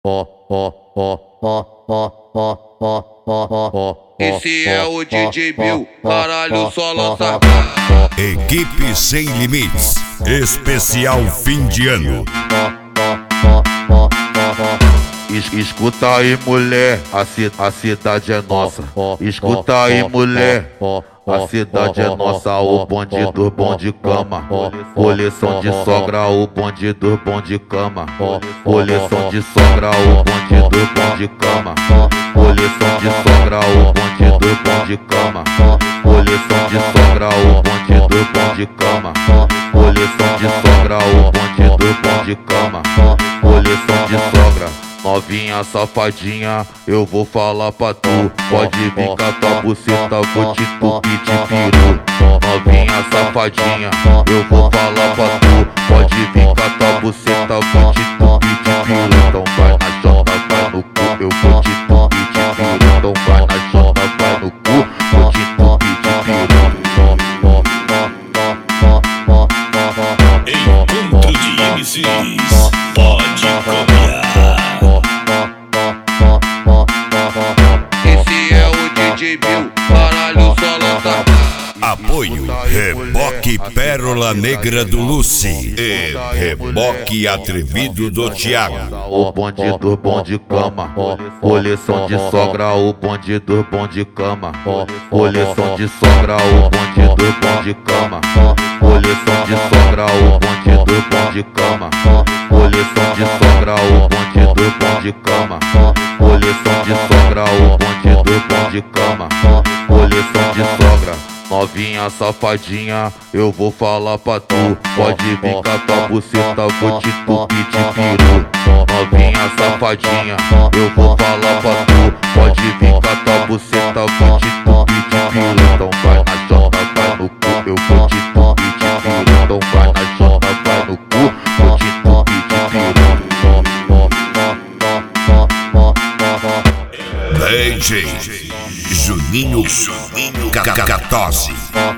Esse é o DJ Bill, caralho, só lança. Equipe Sem Limites, especial fim de ano. Escuta aí, mulher, a cidade é nossa. Escuta aí, mulher, a cidade é nossa. O bonde do bom de cama, coleção de sogra, o bonde do bom de cama, coleção de sogra, o bonde do bom de cama, coleção de sogra, o bonde do bom de cama, coleção de sogra, o bonde do bom de cama, coleção de sogra, o bonde do bom de cama, coleção de sogra. Novinha safadinha, eu vou falar pra tu. Pode vir com a tua buceta, vou te entupir de peru. Novinha safadinha, eu vou falar pra tu. Pode vir com a tua buceta, vou te entupir de peru. Então vai na jota, vai no cu, eu vou te entupir de peru. Então vai na jota, vai no cu, vou te entupir de peru. Encontro de MCs, pode copiar. Esse é o DJ Bill, caralho, só lança. Apoio Reboque Pérola Negra do Lucy e Reboque Atrevido do Thiago. O bonde do bom de cama, coleção de sogra, o bonde do bom de cama, coleção de sogra, o bonde do bom de cama, coleção de sogra, o bonde do bom de cama, coleção de sogra, o bonde do bom de cama, coleção de sogra, o bonde do bom de cama, coleção de sogra. Novinha safadinha, eu vou falar pra tu. Pode vir com a tua buceta, vou te entupir de peru. Novinha safadinha, eu vou falar pra tu. Pode vir com a tua buceta, vou te entupir de peru. Então vai na jota, vai no cu, eu vou te entupir de peru. Então vai na jota, vai no cu, vou te entupir de peru. DJ Juninho Cacatose.